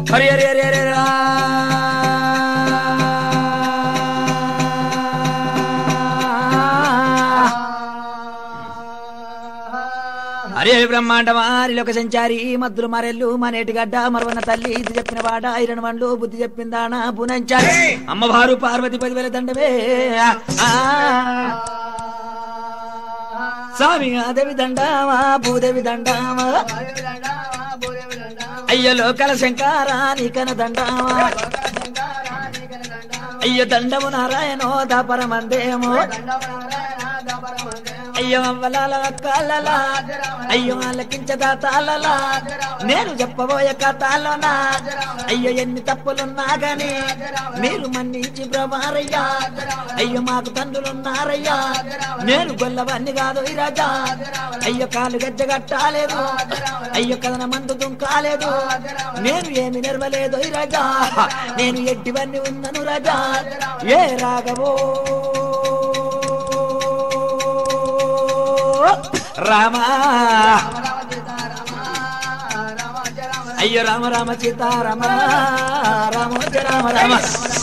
హరి హరి హరి హరి హరి హరి బ్రహ్మాండమారి లోక సంచారి మద్దులు మరెల్లు మనేటి గడ్డ మరవన్న తల్లి ఇది చెప్పిన వాడ ఐరన్ వండ్లు బుద్ధి చెప్పిందానా పునంచారి అమ్మవారు పార్వతి 10,000 దండమే స్వామి దేవి దండామా భూదేవి దండామా అయ్యో లోకల శంకారా నీకన దండామా అయ్యో దండము నారాయణో దాపరమందేమో అయ్యో అవ్వలాల అక్కలలా అయ్యో ఆలకించదా తాళలా నేను చెప్పబోయే కథలోనా అయ్యో ఎన్ని తప్పులున్నా గాని మీరు మన్నించి బ్రహ్మారయ్యా అయ్యో మాకు తండ్రులున్నారయ్యా నేను గొల్లవన్నీ కాదు ఈ రాజా అయ్యో కాలు గజ్జగట్టాలేదు అయ్యో కథన మందు దుంకాలేదు నేను ఏమి నెరవలేదు ఈ రాజా నేను ఎట్టివన్నీ ఉన్నను రాజా ఏ రాఘవో రామా అయ్యో రామ రామ సీతారామ రామ రామ రామ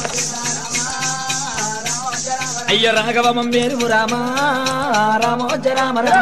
అయ్యో రాఘవ మేరు రామ రామోజ రామ రామ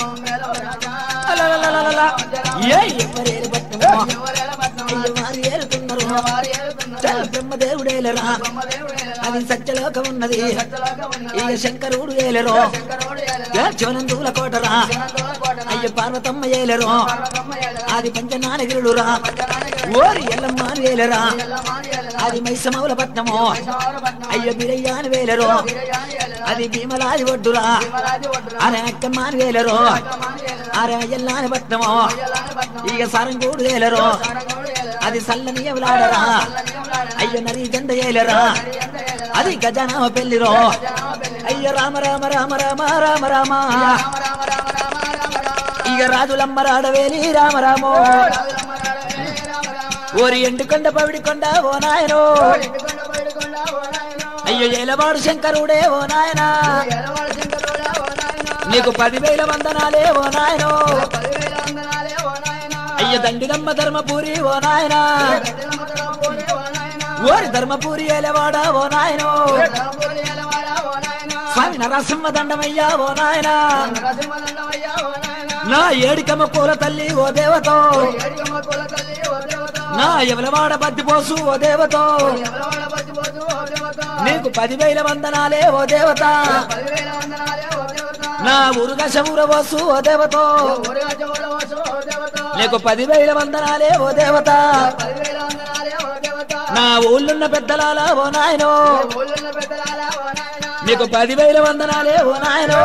బ్రహ్మదేవుడేలరా అది సత్యలోకం ఉన్నది ఇక శంకరుడు ఏలరో శివనందుల కోటరా అయ్య పార్వతమ్మ ఏలరో అది పంచనానగిరుడు రా ఓరి ఎల్లమ్మ వేలరా అది మైసమౌల పట్నమో అయ్య బిరయ్యాని వేలరో అది భీమలాది ఒడ్డురా అరే అక్కమ్మాని వేలరో అరే ఎల్లాని పట్నమో ఇక సారంగూడు వేలరో అది సల్లని ఎవలాడరా అయ్య నరి జెండ ఏలరా అది గజనామ పెళ్లిరో అయ్య రామ రామ రామ రామ రామ రామ ఇక రాజులమ్మ రాడవేలి రామ రామో ఓరి ఎండుకొండ పవిడికొండ ఓ నాయనో అయ్యో ఏలవాడు శంకరుడే ఓ నాయనా నీకు 10,000 వందనాలే ఓ నాయనో అయ్య దండినమ్మ ధర్మపూరి ఓ నాయనా ఓరి ధర్మపూరి ఏలవాడ ఓ నాయనో స్వామి నరసింహ దండమయ్యా ఓ నాయనా నా ఏడికమ్మ పూల తల్లి ఓ దేవతో నా ఎవలవాడ బద్దిపోసు ఓ దేవతో నీకు 10,000 వందనాలే ఓ దేవత నా ఊరుగా శమూరవోసు ఓ దేవతో నీకు 10,000 వందనాలే ఓ దేవత నా ఊళ్ళున్న పెద్దలాల ఓ నాయనో నీకు 10,000 వందనాలే ఓ నాయనో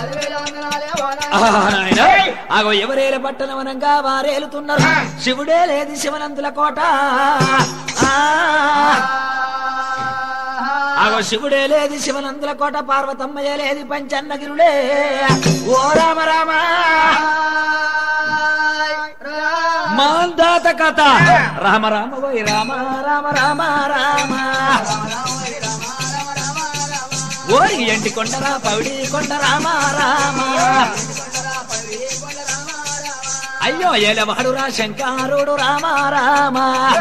ఆగో ఎవరేల పట్టణవనంగా వారేలుతున్నారు శివుడే లేదు శివనందుల కోట ఆగో శివుడే లేదు శివనందుల కోట పార్వతమ్మయ్య లేదు పంచన్నగిరుడే ఓ రామ రామ మాందాత కథ రామ రామ వై రామ రామ రామ రామ ఓరి ఎంటి కొండరా పౌడి కొండ రామ రామ అయ్యో ఏలవాడు రా శంకరుడు రామ రామ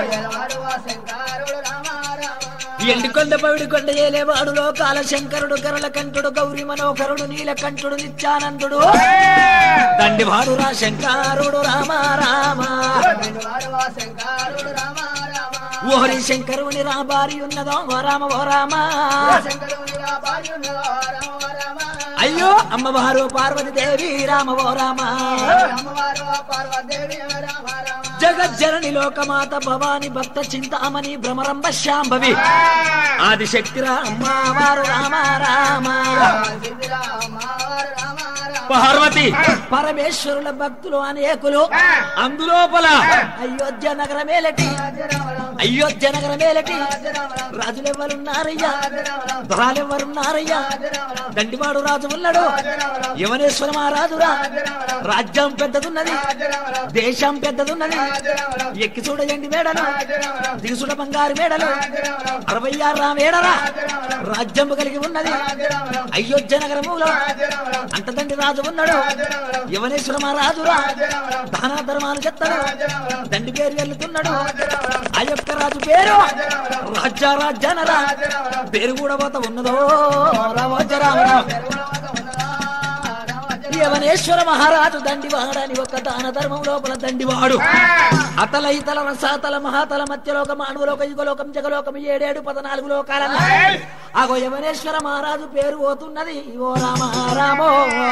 ఎండుకొండ పవిడి కొండ ఏలేవాడు లోకాల శంకరుడు కరల కంఠుడు గౌరీ మనోహరుడు నీలకంఠుడు నిత్యానందుడు దండివాడు రా శంకరుడు రామ రామ ఓహరి శంకరుని రా భార్య ఉన్నదో ఓ రామ ఓ రామ అయ్యో అమ్మవారు పార్వతీదేవి రామ ఓ రామ జగజ్జనని లోకమాత భవాని భక్త చింతామణి భ్రమరంబ శాంభవి ఆదిశక్తిరా అమ్మవారు రామ రామ పార్వతి పరమేశ్వరుల భక్తులు అనేకులు అందులోపల అయోధ్య నగరమేలటి రాజులెవ్వరున్నారయ్యా దొరాలెవ్వరున్నారయ్యా దండివాడు రాజు ఉన్నాడు యవనేశ్వర మహారాజురా రాజ్యం పెద్దదున్నది దేశం పెద్దదున్నది ఎక్కి చూడయండి మేడలు దిగి చూడ బంగారు మేడలు 66 మేడరా రాజ్యం కలిగి ఉన్నది అయోధ్య నగరములో అంత తండ్రి రాజు మహారాజు ఉన్నాడు యవనేశ్వర మహారాజు దాన ధర్మాలు చెప్తాడు దండి పేరు వెళ్తున్నాడు ఆ యొక్క రాజు పేరు రాజ్యారాజ్యానరా పేరు కూడా పోత ఉన్నదో రామోజరామరావు యవనేశ్వర మహారాజు దండివాడని ఒక దాన ధర్మం లోపల దండివాడు అతల ఇతల రసాతల మహాతల మధ్యలోక మానవలోక యుగలోకం జగలోకం 7 14 లోకాలలో ఆగో యవనేశ్వర మహారాజు పేరు పోతున్నది ఓ రామ రామో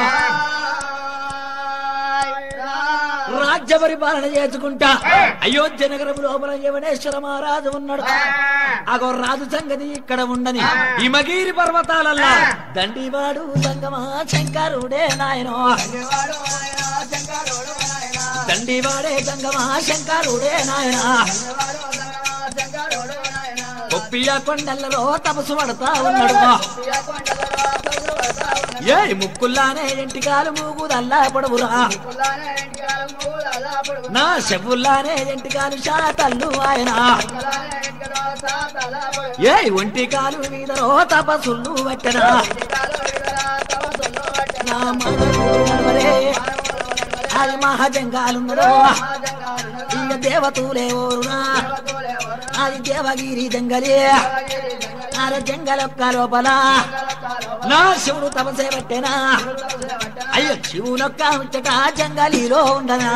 రాజ్య పరిపాలన చేసుకుంటా అయోధ్య నగరం లోపల యవనేశ్వర మహారాజు ఉన్నాడు అగో రాజు సంగతి ఇక్కడ ఉండని హిమగిరి పర్వతాలల్లా దండివాడు సంగమా శంకరుడే నాయనో దండివాడే సంగమా శంకరుడే నాయన కొప్పియ కొండలలో తపసు పడతా ఉన్నాడు ఏ ముక్కుల్లానే ఎంటికాలు మూగుదల్లా పొడవురా నా చెవుల్లానే ఎంటికాలు శాతల్లు ఆయన ఏ ఒంటికాలు మీదరో తపసులు పట్టనా అది మహాజంగాలున్నదో ఇక దేవతూలే ఓరునా అది దేవగిరి జంగలే అరే జంగలొక్క లోపల నా శివుడు తపసే పట్టేనా అయ్యో శివునొక్క ముచ్చట జంగలిలో ఉండనా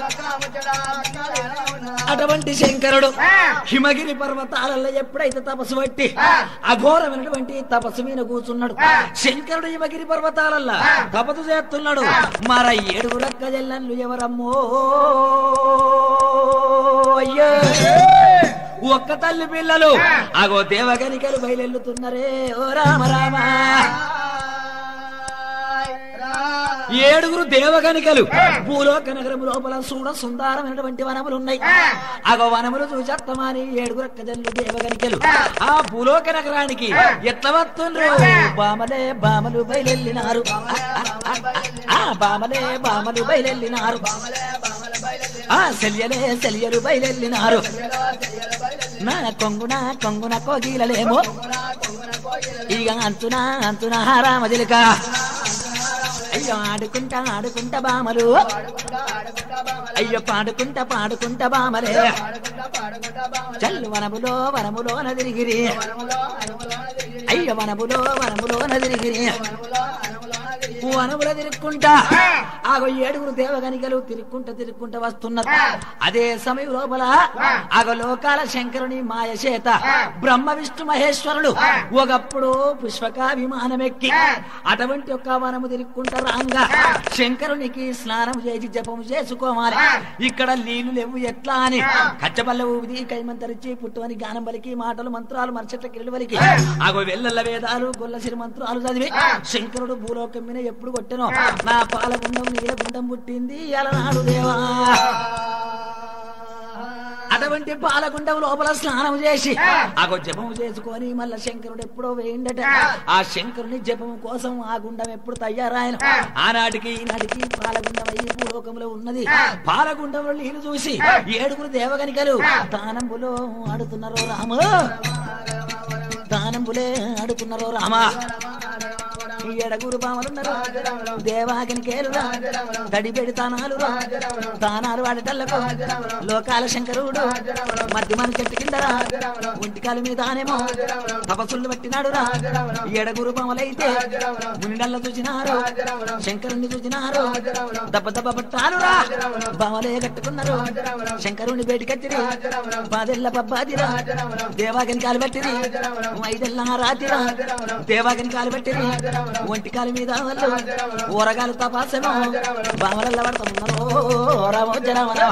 అటువంటి శంకరుడు హిమగిరి పర్వతాలలో ఎప్పుడైతే తపస్సు పట్టి అఘోరమైనటువంటి తపస్సు మీద కూర్చున్నాడు శంకరుడు హిమగిరి పర్వతాలల్లో తపస్సు చేస్తున్నాడు మర 7 రక్క జల్లన్లు ఎవరమ్మో అయ్యో ఒక్క తల్లి పిల్లలు అగో దేవగనికలు బయలుతున్నారే ఓ రామ రామ 7 దేవగనికలు భూలోక నగరం లోపల చూడ సుందరమైనటువంటి వనములు ఉన్నాయి అగో వనములు చూసేత్తమాని 7 రక్కజల్లు దేవగనికలు ఆ భూలోక నగరానికి ఎట్లా వస్తుండ్రు బామలే బామలు బయలెళ్ళినారు ఆ బామలే బామలు బయలెళ్ళినారు ఆ శల్యలే శల్యలు బయలెళ్ళినారు నా కొంగున కొంగున కోగిలలేమో ఇక అంతున అంతున రామజిలిక అయ్యో ఆడుకుంటా ఆడుకుంటా బామలు అయ్యో పాడుకుంటా పాడుకుంటా బామలే చల్లు వనములో వనములో నదిరిగిరి అయ్యో వనములో వనములో నదిరిగిరి వనముల తిరుక్కుంటా ఆగో 7 దేవగనికలు తిరుక్కుంటా వస్తున్నారు అదే సమయం లోపల ఆగో లోకాల శంకరుని మాయ చేత బ్రహ్మ విష్ణు మహేశ్వరుడు ఒకప్పుడు పుష్పక విమానం ఎక్కి అటువంటి ఒక వనము తిరుక్కుంటా రాంగా శంకరునికి స్నానం చేసి జపము చేసుకోవాలి ఇక్కడ నీళ్లు లేవు ఎట్లా అని కచ్చబల్ల ఊది కైమంతరిచి పుట్టువని గానం బలికి మాటలు మంత్రాలు మర్చెట్ల కిరడు బలికి ఆగో వెల్లల వేదాలు గొల్లసిరి మంత్రాలు చదివి శంకరుడు భూలోకం మీద ఎప్పుడు కొట్టెనో నా పాలగుండం నీలగుండం పుట్టింది అలనాడు దేవా అటువంటి పాలగుండం లోపల స్నానం చేసి ఆగో జపము చేసుకొని మళ్ళా శంకరుడు ఎప్పుడో వేయండట ఆ శంకరుని జపము కోసం ఆ గుండం ఎప్పుడు తయారాయను ఆనాటికి ఈనాటికి పాలగుండం అయ్యి భూలోకంలో ఉన్నది పాలగుండంలో నీళ్లు చూసి 7 దేవగనికలు తానంబులో ఆడుతున్నారో రామ తానంబులే ఆడుతున్నారో రామ 7 బామలున్నారు దేవాగనికేలురా దడిబెడి తానాలు వాడటల్లకు లోకాల శంకరుడు మధ్య మన చెట్టు కిందరా ఒంటికాల మీదనేమో తపస్సులు పట్టినాడురా 7 బామలైతే మునిడల్ల చూసినారు శంకరుణ్ణి చూసినారు దెబ్బ దెబ్బ పట్టాలురా బామలే కట్టుకున్నారు శంకరుణ్ణి బయటికచ్చిరి 10 ఏళ్ల పబ్బాదిరా దేవాగనికాలు పట్టిరి 5 ఏళ్ల రాతిరా దేవాగనికాలు పట్టిరి ఒంటికాల మీద వాళ్ళు ఊరగాలు తపాసమో బామలల్ల పడుతున్నారు రామోజరామరా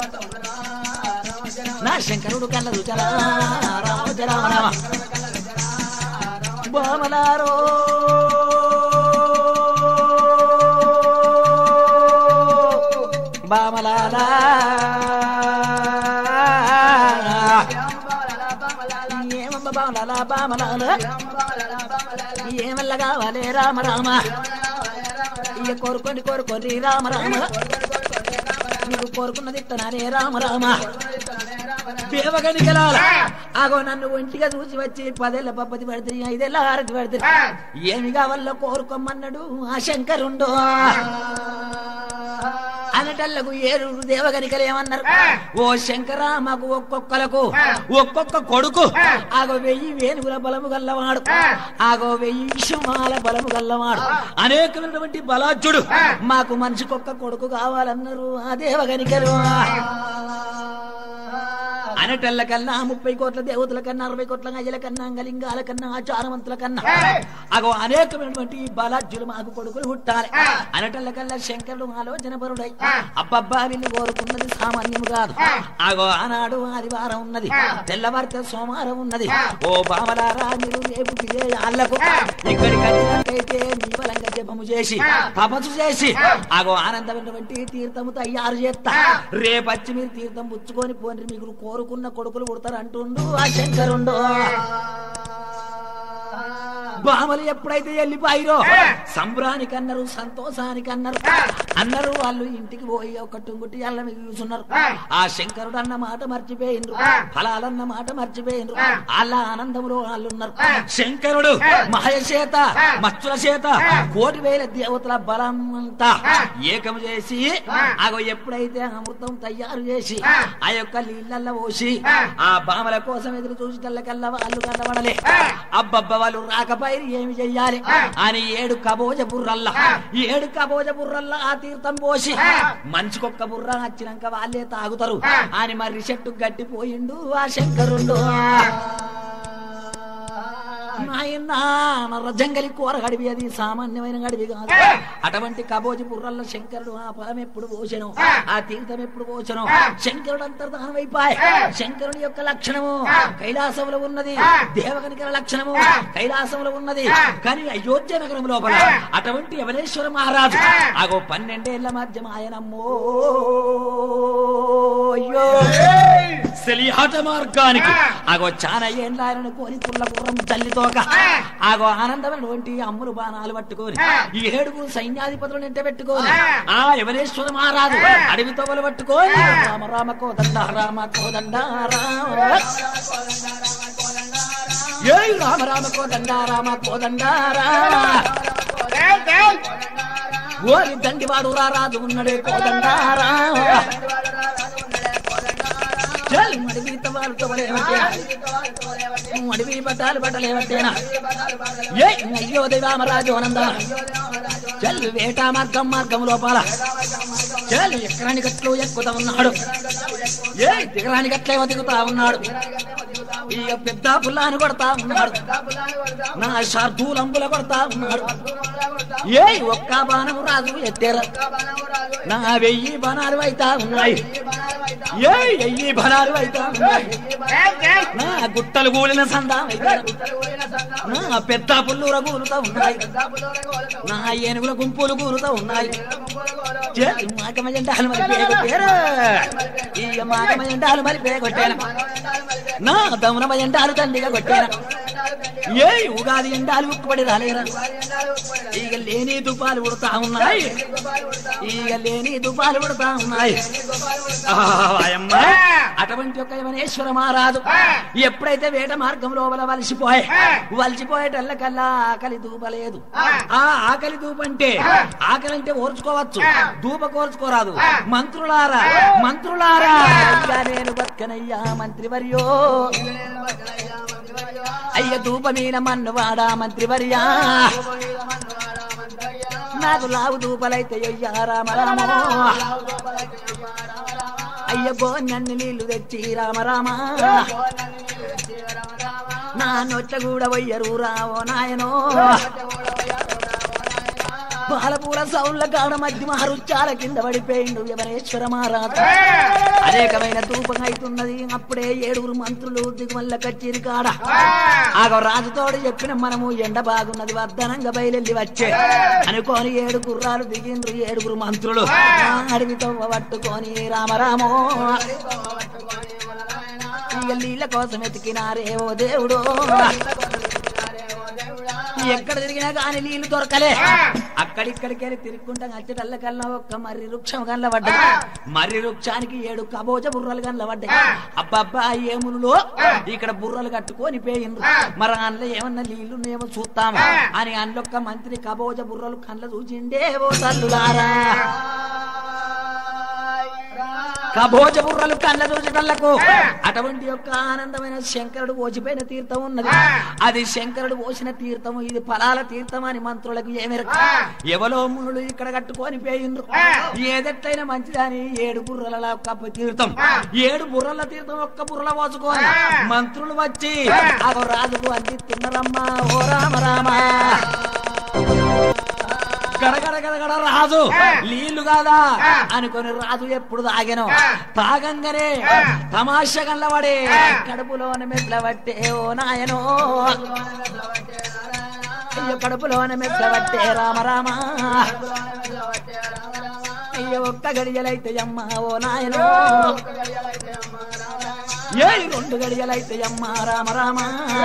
నా శంకరుడు కళ్ళ రుచరా రామోజరామరా బామలారో బామలాలా ఏమమ్మ బామలాలా బామలాలా ఏమల్ల కావాలి రామ రామ ఇక కోరుకోండి రామ రామ నీకు కోరుకున్నది ఇత్తనానే రామ రామ దేవగనికలాల ఆగో నన్ను ఒంటిగా చూసి వచ్చి 10 ఏళ్ల పప్పతి పడితే 5 ఏళ్ల హారతి పడితే ఏమి కావాలో కోరుకోమన్నాడు ఆ శంకరుండు అనటల్లకు 7 దేవగనికలు ఏమన్నారు ఓ శంకర మాకు ఒక్కొక్కలకు ఒక్కొక్క కొడుకు ఆగో 1000 వేణుగుల బలము గల్లవాడు ఆగో 1000 విషమాల బలము గల్లవాడు అనేకమైనటువంటి బలాజ్యుడు మాకు మనిషికొక్క కొడుకు కావాలన్నారు ఆ దేవగనికలు అనటల్ల కన్నా 30 కోట్ల దేవతల కన్నా 60 కోట్ల గజల కన్నా అంగలింగాల కన్నా ఆచారవంతుల కన్నా అగో అనేకమైనటువంటి బలాజ్యులు మాకు కొడుకులు పుట్టాలి అనటల్ల కల్లా శంకరుడు ఆలోచన పరుడై అబ్బబ్బా వీళ్ళు కోరుకున్నది సామాన్యం కాదు అగో ఆనాడు ఆదివారం ఉన్నది తెల్లవారితే సోమవారం ఉన్నది ఓ బామలారా మీరు రేపు ఆళ్లకు ఇక్కడికి వచ్చినట్టయితే మీ బలంగా జపము చేసి తపస్సు చేసి అగో ఆనందమైనటువంటి తీర్థము తయారు చేస్తా రేపచ్చి మీరు తీర్థం పుచ్చుకొని పోని మీకు కోరుకున్న కొడుకులు పుడతారు అంటుండు ఆ శంకరుండు బామలు ఎప్పుడైతే వెళ్ళిపోయారో సంబరానికి అన్నారు సంతోషానికి అన్నారు వాళ్ళు ఇంటికి పోయి ఒక టుంగుటి అల్ల మీకు చూస్తున్నారు ఆ శంకరుడు అన్న మాట మర్చిపోయిండ్రు ఫలాలన్న మాట మర్చిపోయిండ్రు వాళ్ళ ఆనందంలో వాళ్ళు ఉన్నారు శంకరుడు మహయచేత మచ్చుల చేత 1,000 దేవతల బలం అంతా ఏకం చేసి అగో ఎప్పుడైతే అమృతం తయారు చేసి ఆ యొక్క నీళ్ళల్లో పోసి ఆ బామల కోసం ఎదురు చూసి తెల్లకల్లా వాళ్ళు కనబడలే అబ్బబ్బ వాళ్ళు రాకపోయి ఏమి చెయ్యాలి అని 7 కబోజ బుర్రల్లా ఆ తీర్థం పోసి మంచుకొక్క బుర్ర వచ్చినాక వాళ్ళే తాగుతారు అని మరి చెట్టు గట్టిపోయిండు ఆ శంకరుండు జంగలి కూర గడివి అది సామాన్యమైన గడివి కాదు అటువంటి కబోజి బుర్రల్ల శంకరుడు ఆ ఫలం ఎప్పుడు పోసెను ఆ తీర్థం ఎప్పుడు పోసెను శంకరుడు అంతర్ధానం అయిపోయి శంకరుని యొక్క లక్షణము కైలాసంలో ఉన్నది దేవగనికల లక్షణము కైలాసంలో ఉన్నది కానీ అయోధ్య నగరం లోపల అటువంటి యవనేశ్వర మహారాజు అగో 12 ఏళ్ల మధ్య ఆయనమ్మో సెలిహాట మార్గానికి అగో చాలా ఏండ్ల ఆయన కోరి పుల్ల గుర్రం తల్లితోక ఆగో ఆనందమైనటువంటి అమ్ములు బాణాలు పట్టుకొని 7 సైన్యాధిపతులను ఎంట పెట్టుకొని ఆ యవనేశ్వర మహారాజు అడవి తోవలు పట్టుకొని రామ రామ కోదండ రామ కోదండ రామ రామ కోదండ రామ కోదండ ఓరి దండివాడు రారాజు ఉన్నడే కోదండ అడవి బట్టలేవట్టేనా అయ్యో దేవామరాజు ఆనంద చల్లు వేట మార్గం లోపల చల్లు ఎక్కరాని గట్లు ఎక్కుతా ఉన్నాడు దిగరాని గట్లేవో దిగుతా ఉన్నాడు ఇక పెద్ద పుల్లాని కొడతా ఉన్నాడు నా శార్దూలంబుల కొడతా ఉన్నాడు ఒక్క బాణము రాజు ఎత్తేరా నా 1000 బాణాలు అయితా ఉన్నాయి 1000 బాణాలు అయితా ఉన్నాయి నా గుట్టలు కూలిన సందా నా పెద్ద పుల్లూర కూలుతా ఉన్నాయి నా ఏనుగుల గుంపులు కూలుతా ఉన్నాయి మాకమజెండాలు మరి పేగొట్టారు ఇక మాకమజెండాలు మరి పేగొట్టాను నా దమునమ ఎండాలు తండ్రిగా కొట్టాను ఉగాది ఎండాలు ఉక్కుపడి రాలేరా ఇక లేని దుపాలు పుడతా ఉన్నాయి అటువంటి ఒక యవనేశ్వర మహారాజు ఎప్పుడైతే వేట మార్గం లోపల వలిసిపోయేటల్లకల్లా ఆకలి దూపలేదు ఆ ఆకలి దూపంటే ఆకలి అంటే ఓర్చుకోవచ్చు దూప కోర్చుకోరాదు మంత్రులారా నేను బతుకనయ్యా మంత్రివర్యో అయ్య దూపమీన మన్నువాడా మంత్రివర్యా నాకు లావు దూపలైతే రామ రామ అయ్య గోన్నన్ని నీళ్లు తెచ్చి రామ రామ నా నొట్ట కూడా వయ్యరు రావో నాయనో పాలపూల సౌళ్ళ కాడ మధ్య మహరుచ్చాల కింద పడిపోయిండు యవనేశ్వర మహారాజు అనేకమైన ధూపం అవుతున్నది అప్పుడే 7 మంత్రులు దిగుమల్ల కచ్చేరి కాడ ఆగో రాజుతోడు చెప్పిన మనము ఎండ బాగున్నది వద్దనంగా బయలెళ్ళి వచ్చే అనుకోని 7 గుర్రాలు దిగిండ్రు 7 మంత్రులు అడవితో పట్టుకొని రామరామో నీళ్ళ కోసం ఎతికినారే ఓ దేవుడు ఎక్కడ తిరిగినా కానీ నీళ్లు దొరకలే అక్కడిక్కడికి వెళ్ళి తిరుక్కుంటా వచ్చేటల్లకల్లా ఒక్క మర్రి వృక్షం కనబడ్డాయి. మర్రి వృక్షానికి 7 కబోజ బుర్రలు కనబడ్డాయి. అబ్బబ్బా ఏమునులో ఇక్కడ బుర్రలు కట్టుకొని పోయిండ్రు. మరి అందులో ఏమన్నా నీళ్లున్నాయేమో చూస్తామా అని అందులొక్క మంత్రి కబోజ బుర్రలు కళ్ళ చూసిండే ఓ తల్లులారా. కబోజ బుర్రలు కళ్ళ చూసేటళ్లకు అటువంటి యొక్క ఆనందమైన శంకరుడు పోసిపోయిన తీర్థం ఉన్నది. అది శంకరుడు పోసిన తీర్థము, ఇది ఫలాల తీర్థం అని మంత్రులకు ఏమెరక. ఎవలో మునులు ఇక్కడ కట్టుకొని పోయిండ్రు. ఏదెట్లయినా మంచిదని 7 బుర్రల తీర్థం, 7 బుర్రల తీర్థం ఒక్క బుర్రల పోసుకొని మంత్రులు వచ్చి ఆ రాజుకు అందిస్తున్నారమ్మా. ఓ రామ రామ గడగడ గడగడ రాజు నీళ్లు కాదా అనుకొని రాజు ఎప్పుడు తాగాను. తాగంగానే తమాషా కళ్ళబడే కడుపులోన మెట్లబట్టే ఓ నాయనో, అయ్యో కడుపులోన మెట్లబట్టే రామ రామ, అయ్యో ఒక్క గడియలైతే అమ్మ ఓ నాయనో, ఏ 2 గడియలైతే అమ్మ రామ రామ,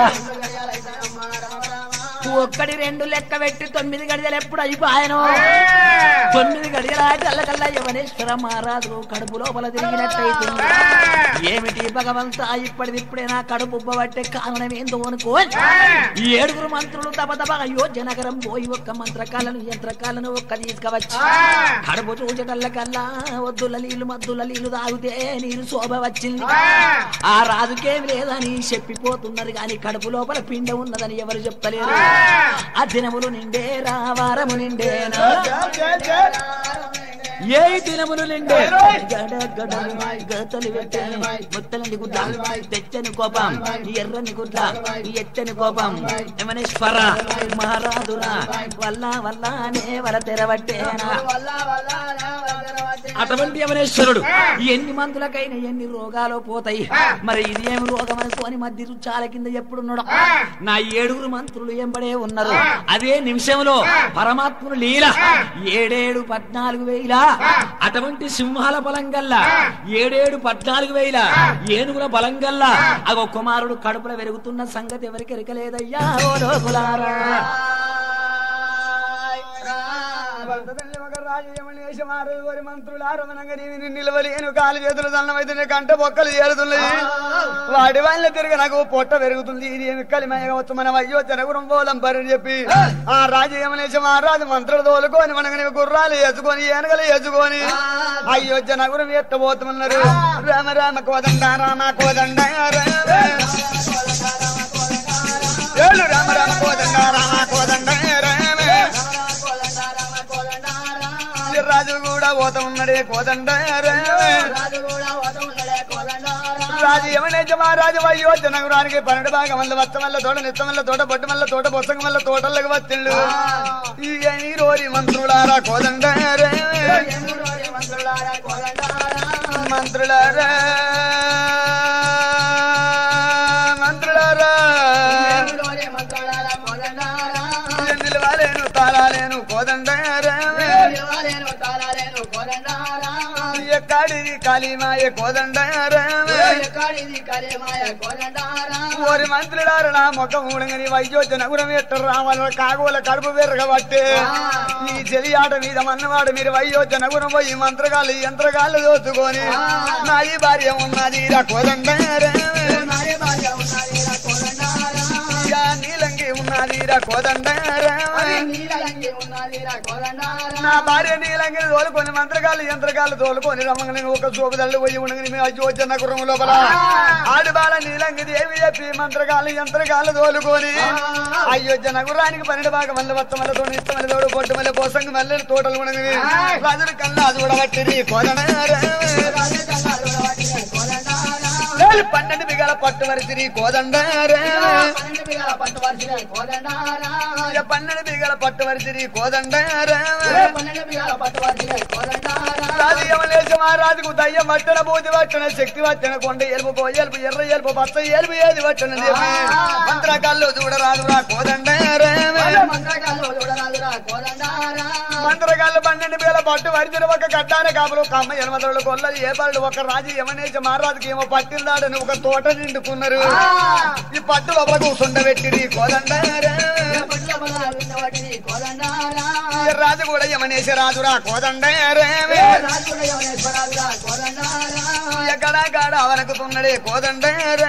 ఒక్కడి 2 లెక్క పెట్టి 9 గడియలు ఎప్పుడు అయిపోయాను. 9 గడియలకల్లా యవనేశ్వర మహారాజు కడుపు లోపల తిరిగినట్టయితుంది. ఏమిటి భగవంతా ఇప్పటిదిప్పుడే నా కడుపు ఉబ్బబట్టే కారణం ఏందో అనుకో. 7 మంత్రులు తపతప అయోధ్య నగరం పోయి ఒక్క మంత్రకాలను యంత్రకాలను ఒక్క తీసుకవచ్చు. కడుపు చూచటల్లకల్లా వద్దుల నీళ్లు మద్దుల నీళ్లు తాగితే నీరు శోభ వచ్చింది. ఆ రాజుకేమి లేదని చెప్పిపోతున్నారు గాని కడుపు లోపల పిండ ఉన్నదని ఎవరు చెప్తలేరు. ఆ దినములు నిండేరా వారము నిండేనా, ఏ దినములు నిండే గడ గడలు గతలు పెట్టని ముత్తలని గుడ్డ తెచ్చని కోపం ఎర్రని గుడ్డ ఎచ్చని కోపం యమనేశ్వర మహారాజురా వల్ల వల్లనే వల తెరవట్టేనా. అటువంటి యమనేశ్వరుడు ఎన్ని మందులకైనా ఎన్ని రోగాలు పోతాయి. మరి ఇది ఏమి రోగం అనుకోని మధ్య రుచాల కింద ఎప్పుడున్నాడు. నా 7 మంత్రులు ఎంబడే ఉన్నారు. అదే నిమిషంలో పరమాత్ముడు లీల 7 14,000 అటువంటి సింహాల బలం గల్లా 7 14,000 ఏనుగుల బలం గల్లా అగో కుమారుడు కడుపులో పెరుగుతున్న సంగతి ఎవరికి ఎరకలేదయ్యా ఓ లోకులారా. నిలవలేను కాలు చేతులు దన్నమైతే కంట బొక్కలు చేరుతున్నాయి. వాడి వాళ్ళ తిరిగి నాకు పొట్ట పెరుగుతుంది. ఇది ఏమి కలిమయ కావచ్చు. మనం అయ్యో చెనగురం పోలం పని చెప్పి ఆ రాజు యమనేశ మహారాజు మంత్రులు తోలుకొని మనకి గుర్రాలు వేసుకొని ఏనుగలు వేసుకొని అయ్యో చెనగురం ఎత్తబోతున్నారు. రామ రామ కోదండ రామ కోదండ రామ రామ కోదండ రామ కోదండ రాజు కూడా పోతా ఉన్నాడే కోదండ రాజు యమనేశ మహారాజు అయోధ్య నగరానికి 12 భాగం వల్ల వత్త వల్ల తోట నిత్తం వల్ల తోట బొట్టు వల్ల తోట బొత్సంగ వల్ల తోటలకు వచ్చిండు. ఈ రోరి మంత్రులారా కోదండ మంత్రులారా మంత్రులారా నిలవాలేను తాళాలేను కోదండ ఎక్కడిది కాళీమాయ కోదండ ఓరి మంత్రులారు నా ముఖం ఊడగని అయోధ్య నగరం ఎట్ట రావాల కాగోల కడుపు పెరగబట్టే ఈ చెలి ఆట మీద మన్నవాడు మీరు అయోధ్య నగరం పోయి మంత్రగాళ్ళు యంత్రగాళ్ళు దోచుకొని నాది భార్య ఉన్నది కోదండ నీలంగి ఉన్నది కోదండ నా భార్య నీలంగిని తోలుకొని మంత్రగాళ్ళు యంత్రగాళ్ళు తోలుకొని రమ్మని ఒక శోభదళ్ళు పోయి ఉండగని మీ అయోధ్య నగరం లోపల ఆడిబాల నీలంగి దేవి చెప్పి మంత్రగాళ్ళు యంత్రగాళ్ళు తోలుకొని అయోధ్య నగరానికి 12 భాగం వల్ల వత్త మల్ల తోడు ఇష్ట మల్ల తోడు పొట్టు మల్ల పోసంగి మల్లె తోటలు ఉండగని రాజుల కన్నా చూడబట్టి కోదండ 12 బిగల పట్టు వరిసిరి కోదండ 12 బిగల పట్టు వరిసిరి కోదండ రాజు యమనేశ మహారాజుకు దయ్యం పట్టణ బూతి పట్టణ శక్తి పట్టణ కొండ ఎలుపు ఎలుపు ఎర్ర ఎలుపు పచ్చ ఎలుపు ఏది పట్టణ మంత్రకాల్లో చూడరాదురా కోదండ మంత్రకాళ్ళు 12,000 పట్టు వరిచిన ఒక కట్టాన కాపులు కమ్మ ఎనమదలు కొల్లలు ఏ పళ్ళు ఒక రాజు యమనేశ మహారాజుకి ఏమో పట్టిందాడని ఒక తోట నిండుకున్నారు ఈ పట్టు లోపల కూర్చుండబెట్టి కోదండ రాజు కూడా యమనేశ రాజురా కోదండ ఎక్కడా కాడ వనకుతున్నాడే కోదండ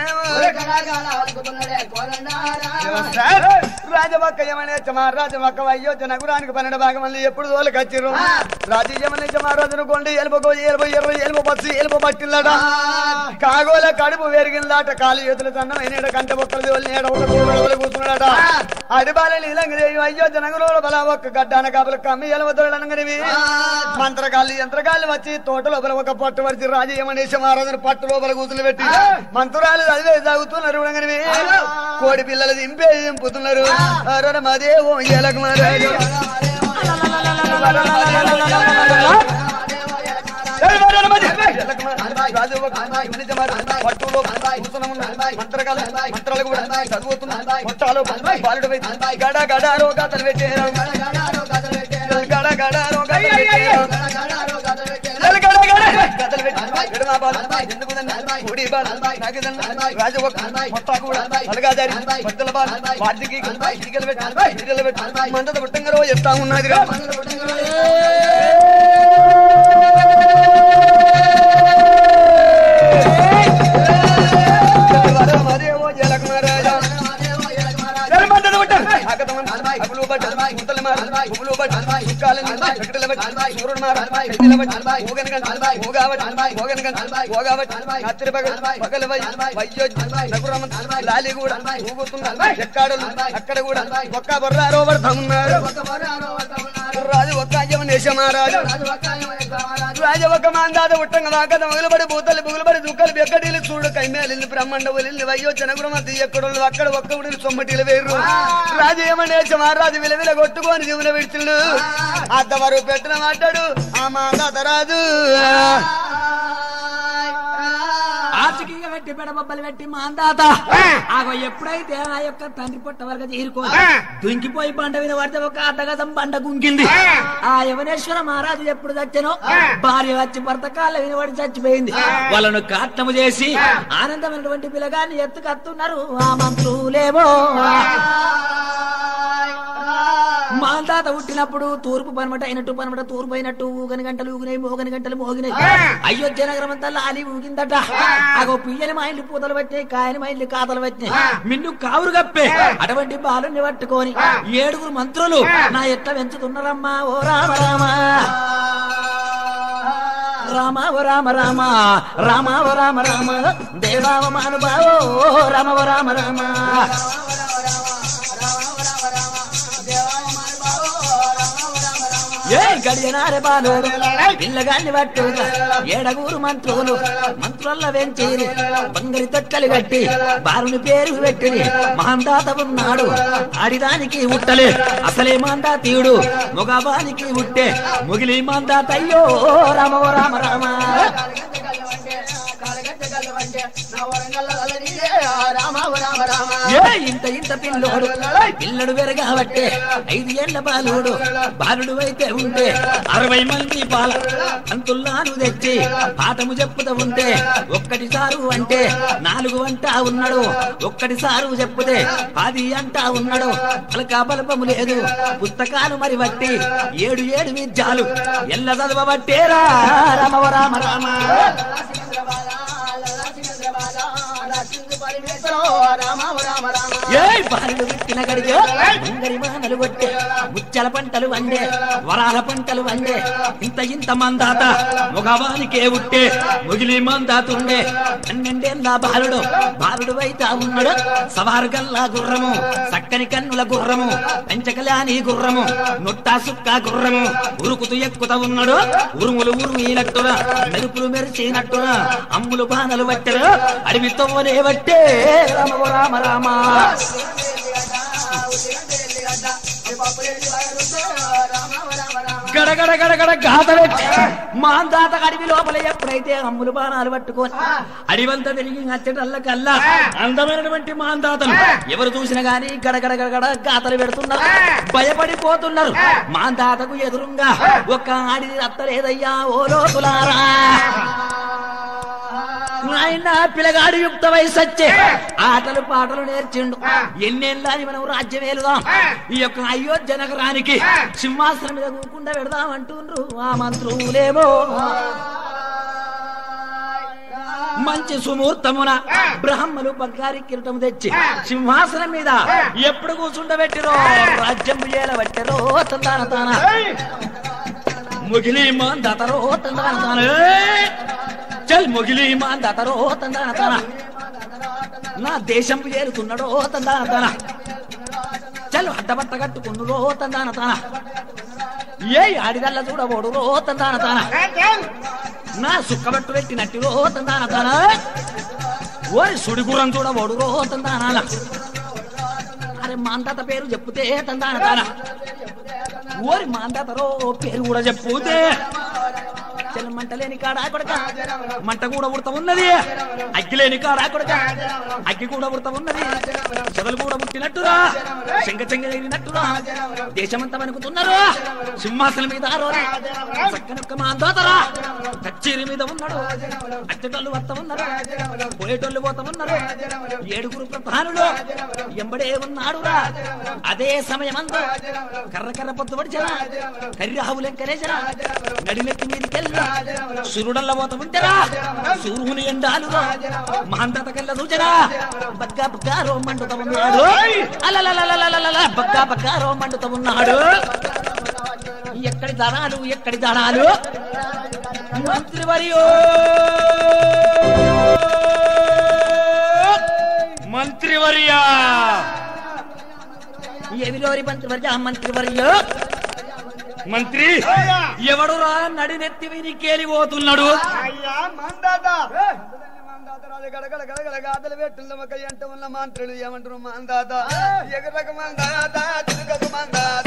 రాజమక్క యమనేశ మహారాజు మక్క అయ్యోజ నగురానికి 12 భాగం మంది ఎప్పుడు తోలకచ్చిర్రు రాజు యమనేశ మహారాజును కొండ ఎలుపు ఎర్ర ఎలుపు పచ్చి ఎలుపు పట్టిల్లట కాగోల కడుపు పెరిగిందాట కాలు చేతులు సన్నమైన కంట ఒక్కరు కూర్చున్నాడట అడిబాల నీలంగిదేవి అయ్యోజ నగురంలో బల ఒక్క గడ్డాన కాపులు కమ్మి ఎలవదోడనగనివి మంత్రగాళ్ళు యంత్రగాళ్ళు వచ్చి తోట లోపల ఒక పట్టు వరిచి రాజు యమనేశ మహారాజును పట్టు లోపల కూతులు పెట్టి మంత్రాలు చదివే తాగుతున్నారు ఉడగనివి కోడి పిల్లలు దింపే దింపుతున్నారు మదేవో ఎలకు మహారాజు పట్టులో మంత్రాలు కూడా చదువుతున్నారు మొట్టాలు బాలుడు గడ గడ రోగాతలు పెట్టారు గడ గడ రోగాతలు రాజు మొత్తా కూడా అలగాదారి బద్దల బాల్ వాటికి మందత పుట్టంగా చెప్తా ఉన్నది మదేవో జలక మహారాజా అక్కడ కూడా ఒక్క బొర్రారో పడుతున్నారు రాజు ఒక్క యమనేశ మహారాజు రాజు ఒక మాందాత ఉట్టంగా వాకత మొగలుబడి బూతలు బుగులుబడి దుఃఖలు బెక్కడీలు చూడు కైమేలి బ్రహ్మండ ఒలిల్ని వయ్యో జనగురమతి ఎక్కడోళ్ళు అక్కడ ఒక్క ఉడిని సొమ్మటిలు వేరు రాజు యమనేశ మహారాజు విలవిల కొట్టుకొని జీవన విడుతుడు అద్దవారు పెట్టిన మాట్లాడు ఆ మాందాత రాజు ఆచికీగా పెట్టి పెడబొబ్బలు పెట్టి మాందాత ఆగో ఎప్పుడైతే ఆ యొక్క తండ్రి పొట్ట వరకు చేరుకో దుంకిపోయి బండ మీద పడితే ఒక అర్ధగజం బండ గుంకింది ఆ యవనేశ్వర మహారాజు ఎప్పుడు చచ్చనో భార్య వచ్చి భర్త కాళ్ళ వినబడి చచ్చిపోయింది వాళ్ళను కాట్నము చేసి ఆనందమైనటువంటి పిల్లగాన్ని ఎత్తుకత్తున్నారు ఆ మంత్రులేమో మాందాత పుట్టినప్పుడు తూర్పు పనమట అయినట్టు పనమట తూర్పు అయినట్టు ఊగని గంటలు ఊగినాయి మోగని గంటలు మోగినాయి అయోధ్య నగరం అంతా లాలి ఊగిందట ఆగో పియ్యని మా ఇంటి పూతలు పెట్టినాయి కాయని మా ఇంటి కాతలు పెట్టినాయి మిన్ను కావురు కప్పే అటువంటి బాలుని పట్టుకొని 7 మంత్రులు నా ఎట్లా పెంచుతున్నారమ్మా ఓ రామ రామ రామ ఓ రామ రామ రామ ఓ రామ రామ దేవావ మానుభావో రామ ఓ రామ రామ గడియనారే బాలుడు పిల్లగాన్ని పట్టు 7 మంత్రులు మంత్రుల వెంచేరి బంగరి తొట్టలు కట్టి బాలుని పేరు పెట్టి మాందాత ఉన్నాడు ఆడిదానికి ఉట్టలే అసలే మాందాతీయుడు మొగవానికి ఉట్టే ముగిలి మాందాత అయ్యో రామ రామ రామ ఇంత ఇంత పిల్లోడు పిల్లడు వెరగాబట్టే 5 ఏళ్ల బాలుడు బాలుడు అయితే ఉంటే 60 మంది పాల అంతుల్లాను తెచ్చి పాఠము చెప్పుతూ ఉంటే ఒక్కటిసారు అంటే 4 అంటా ఉన్నాడు ఒక్కటిసారు చెప్పుతే 10 అంటా ఉన్నాడు పలకా బలపము లేదు పుస్తకాలు మరి బట్టి 7 విద్యాలు ఎల్ల చదవబట్టేరా రామ రామ రామ బాలుడు పుట్టిన గడిలో ముంగరి మానలు కొట్టే ముచ్చల పంటలు వండే వరాల పంటలు వండే ఇంత మందాత మగవానికే ఉట్టే ముగిలి మందాతుండే 12 బాలుడు అయితా ఉన్నాడు సవారు గల్లా గుర్రము చక్కని కన్నుల గుర్రము పెంచకలాని గుర్రము నొట్టా సుక్క గుర్రము ఉరుకుతూ ఎక్కుతా ఉన్నాడు ఉరుములు ఉరుమినట్టుగా మెరుపులు మెరిచినట్టుగా అమ్ములు బాణలు పట్టరు అడవితోనే పట్టే రామ రామ రామ గడగడ గడగడ గాత పెట్టి మాందాత అడవి లోపల ఎప్పుడైతే అమ్ములు బాణాలు పట్టుకొని అడివంతా తిరిగి అచ్చటల్లకల్లా అందమైనటువంటి మాందాతను ఎవరు చూసినా గాని గడగడ గడగడ గాతలు పెడుతున్నారు, భయపడిపోతున్నారు. మాందాతకు ఎదురుగా ఒక్క ఆడిది అత్తలేదయ్యా ఓ లోకులారా. ఆయన పిల్లగాడు యుక్త వయసు వచ్చే ఆటలు పాటలు నేర్చిండు. ఎన్నేళ్ళని మనం రాజ్యం ఏలుదాం, ఈ యొక్క అయోధ్య నగరానికి సింహాసనం మీద కూకుండా పెడదాం అంటుండ్రు ఆ మంత్రులేమో. మంచి సుముహూర్తమున బ్రహ్మలు బంగారి కిరీటం తెచ్చి సింహాసనం మీద ఎప్పుడు కూర్చుండబెట్టిరో రాజ్యం ఏలబెట్టరో తందాన తాన ముగిలి మాందాతరో తందాన తాన చల్ ముగిలి మాందాతరో తందాన తాన నా దేశం ఏలుతున్నాడో తందాన తాన చల్ అడ్డబట్ట కట్టుకున్నురో తందాన తాన ఏ ఆడిదల్ల చూడబోడురో తందాన తాన నా సుక్కబట్టు పెట్టినట్టురో తందాన తాన ఓరి సుడిగుర్రం చూడబోడురో తందాన. అరే మాందాత పేరు చెప్పుతే తందాన తాన ఓరి మాందాతరో పేరు కూడా చెప్పుతే చెల్ మంటలేని కాడా కొడక మంట కూడా ఉడత ఉన్నది, అగ్గిలేని కాడా కొడక అగ్గి కూడా ఉడత ఉన్నది, చెదలు కూడా పుట్టినట్టురా చెంగ చెంగ ఎగిరినట్టురా దేశమంతా వణుకుతున్నారు. సింహాసనం మీద చక్కనొక్క మాందాతరా కచ్చేరి మీద ఉన్నాడు, అచ్చటోళ్ళు వస్త ఉన్నారు, పోయేటోళ్ళు పోతా ఉన్నారు. 7 ప్రధానులు ఎంబడే ఉన్నాడురా. అదే సమయమంతా కర్ర కర్ర పొద్దు పడిచరా కర్రాహు లెక్కలేసరా నడిమెత్తి మీదికెళ్ళ సురుడల్ల పోత ఉంటరా సూర్యుని ఎండాలు మహంతత కళ్ళ చూచరా బగ్గా బగ్గారో మండుతా ఉన్నాడు, అలలలలలలల బగ్గా బగ్గారో మండుతా ఉన్నాడు. ఎక్కడి దడాలు ఎక్కడి దడాలు మంత్రివర్యో మంత్రివర్యా ఎవిలోరి మంత్రివర్య మంత్రివర్యో మంత్రి ఎవడు రా నడినెత్తి వినికేలిపోతున్నాడు. గడగడ గడగడ గాథలు పెట్టున్న ఒక ఎంట ఉన్న మంత్రులు ఏమంటారు మాందాత ఎగరక మందాత తిరుగక మందాత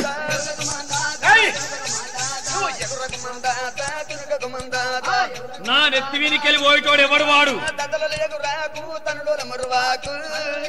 నా నెత్తి వినికెళ్ళి పోయేటోడు ఎవడు వాడు ఎగురాకు తనుడు మరువాకు